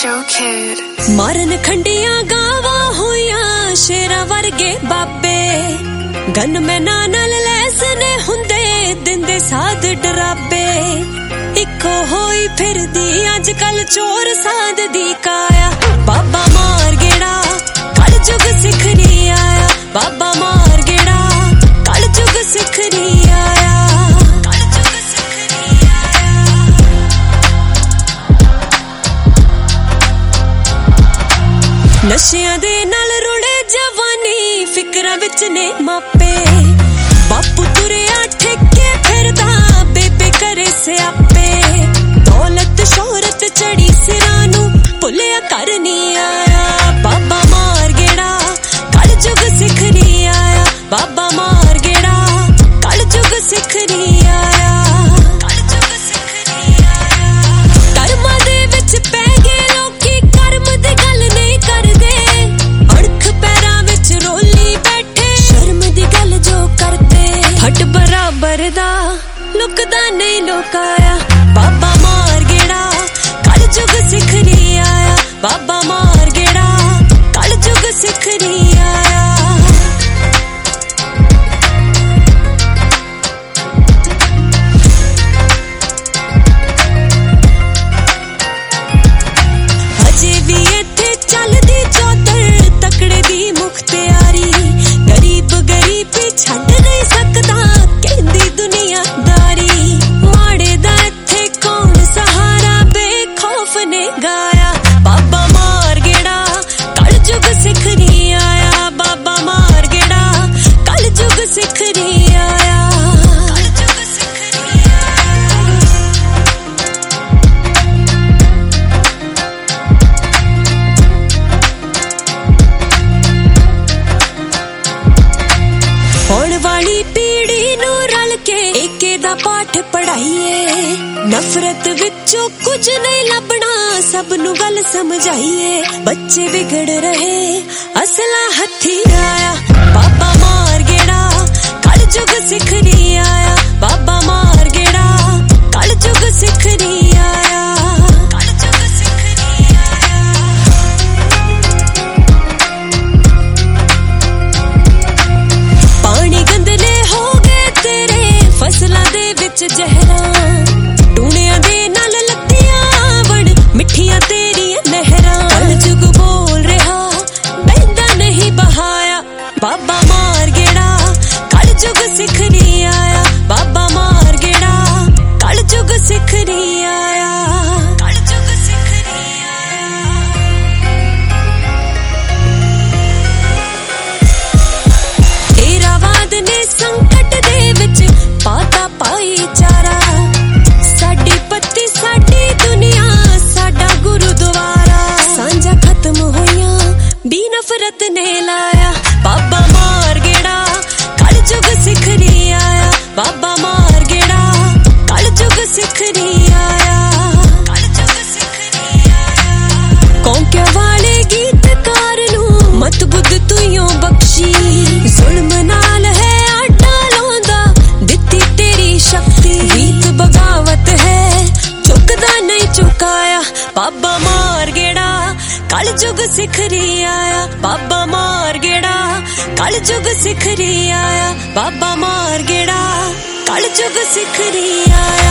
Show Kid मारन खंडियां गावा होया शेरा वर्गे बाबे गन में नानल लैस ने हुंदे दिंदे साध डराबे इको होई फिर दी अजकल चोर साध दी काया बाबा मार गेड़ा कल जुग सिखरी आया बाबा मार गेड़ा कल जुग सिखरी आया नशियां दे नाल रुड़े जवानी फिकरां विच ने मापे बापू तुरिया ठेके फिरदा बेबे करे स्यापे दौलत शोहरत चढ़ी सिरां नूं भुलिया कर नहीं आया बाबा मार गेड़ा कल जुग सिखरी आया बाबा मार गेड़ा कल जुग सिखरी आया कर्मां दे विच पै गए लोकी कर्म दी गल नहीं करदे हट बराबर दा लुकदा नहीं लोकाया बाबा मार गेड़ा कल जुग सिखरी आया बाबा मार गेड़ा कल जुग सिखरी आया अजे भी इत्थे चलदी चौधर तकड़े दी मुख्तियारी गरीब गरीबी छड्ड नहीं सकदा कहंदी दुनियादारी माड़े दा इत्थे कौन सहारा बेखौफ ने गाया बाबा मार गेड़ा कल जुग सिखरी आया बाबा मार गेड़ा कल जुग सिखरी आया होण वाली पीढ़ी नू रल के एके दा पाठ पढ़ाइए नफरत विचों कुछ नहीं लभना सब नू गल समझाइए बच्चे बिगड़ रहे असला हथी आया बाबा मार गेड़ा कल जुग सिखरी आया बाबा मार गेड़ा कल जुग सिखरी आया जहरा टूणियां दे नाल लत्तियां वण मिठियां तेरियां नहरां कल जुग बोल रहा बहंदा नहीं बहाया बाबा मार गेड़ा कल जुग सिखरी आया बाबा मार गेड़ा कल जुग सिखरी आया कल जुग सिखरी आया तेरा वाद ने संकट दे विच पाता भाईचारा साडी पत्ती साडी दुनिया साडा गुरुद्वारा सांझा खत्म होया भी नफरत ने लाया बाबा मार गेड़ा कल जुग सिखरी आया बाबा मार गेड़ा कल जुग सिखरी आया कल जुग सिखरी आया कौंके वाले गीतकार नू मत बुद्ध तुइयों बख्शी जुल्म नाल है आटा लाउंदा दित्ती तेरी शक्ति गीत बगावत है चुकदा नहीं चुकाया बाबा मार गेड़ा कल जुग सिखरी आया बाबा मार गेड़ा कल जुग सिखरी आया बाबा मार गेड़ा कल जुग सिखरी आया